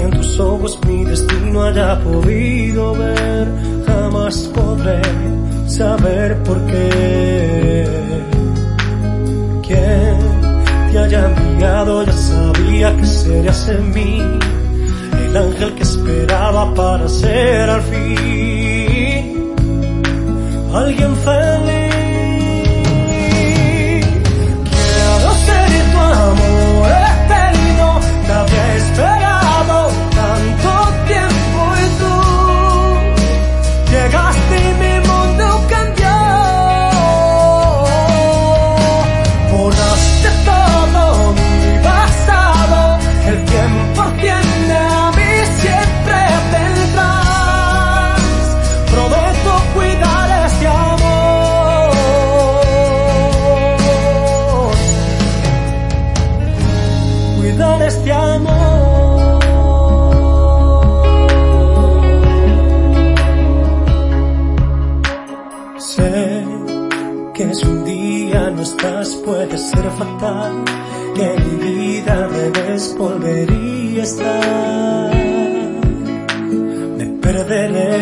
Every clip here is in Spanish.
en tus ojos mi destino haya podido ver. Jamás podré saber por qué. Quien te haya enviado ya sabía que serías en mí el ángel que esperaba para ser al fin alguien feliz. Quiero ser tu amor eterno, te había esperado tanto tiempo y tú llegaste y mi mundo cambió. Borraste todo mi pasado, el tiempo tiene a mí siempre tendrás. Prometo cuidar este amor, cuidar este amor. Sé que si un día no estás puede ser fatal, que mi vida debes volver y estar. Me perderé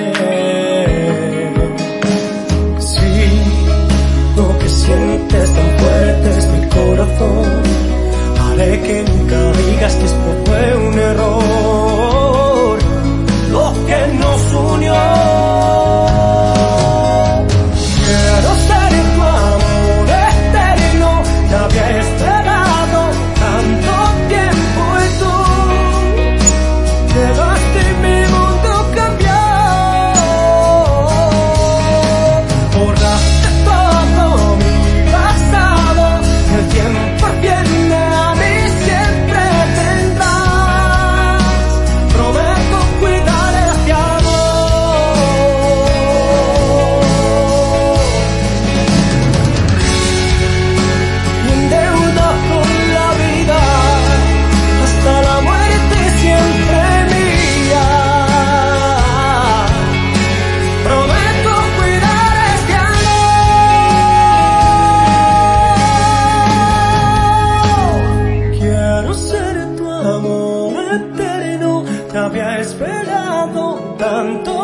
si lo que sientes tan fuerte es mi corazón. Haré que nunca digas que esto fue un error, lo que nos unió. Quiero ser tu amor eterno, te había esperado tanto tiempo y tú llegaste y mi mundo cambió. Borraste todo mi pasado, el tiempo viene a mí siempre tendrás. Prometo cuidar este amor, en deuda con la vida, hasta la muerte siempre mía. Prometo cuidar este amor. Quiero ser tu amor eterno, te había esperado tanto